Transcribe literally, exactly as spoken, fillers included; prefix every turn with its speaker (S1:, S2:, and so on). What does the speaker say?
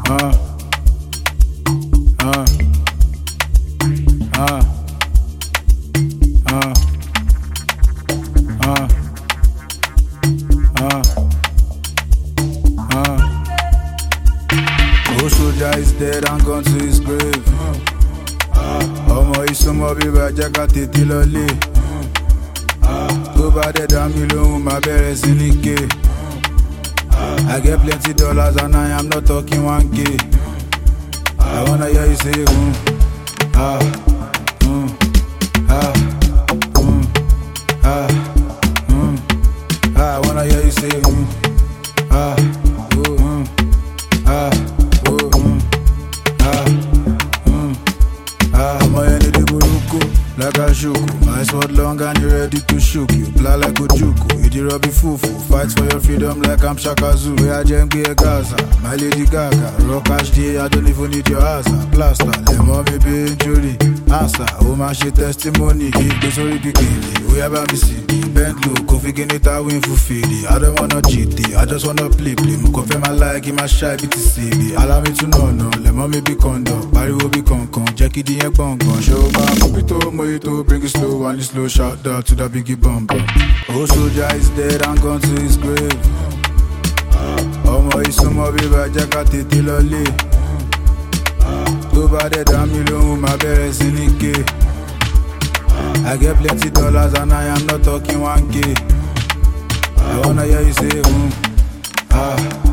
S1: Uh, uh, uh, uh, uh, uh, uh. Old soldier is dead and gone to his grave. Ọmọ ìsúnmọ́ bíbá jẹ́ ká tètè lọlé. Tó bá dẹ̀ dá mi lóhùn máa bẹ̀rẹ̀ sí ní ké. I get plenty dollars and I am not talking one K. I wanna hear you say, mm, ah, mm, ah, mm, ah, mm, ah. I wanna hear you say, mm, ah, oh, mm, ah, oh, mm, ah, mm, ah. I'm a any de buruku, like a shuku. My sword long and you ready to shook you. Blah like Ojuku, Idi Robbie Fufu. Fight for your freedom like I'm Shaka Zulu. We are Jembe Gaza, my Lady Gaga. Rock Ash D, I don't even need your answer. Plaster, let mommy be injury. Answer, oh my shit testimony. Keep this story bikini. We have a missing. Bend low, Kofi Genita win for Fili. I don't wanna cheat, I just wanna play play. Confirm my like, in my shy B T C B. Allow me to know, no. Let mommy be condo. Barry will be con con. Jackie D and Bong Bong. Show my Mopito, Mojito, bring it slow, and slow. Shout out to the biggie bumper. Oh, soldier is dead and gone to his grave. Ọmọ ìsúnmọ́ bíbá jẹ́ ká tètè lọlé. Tó bá dẹ̀ dá mi lóhùn máa bẹ̀rẹ̀ sí ní ké. I get plenty dollars and I am not talking one K. I wanna hear you say, mm, ah.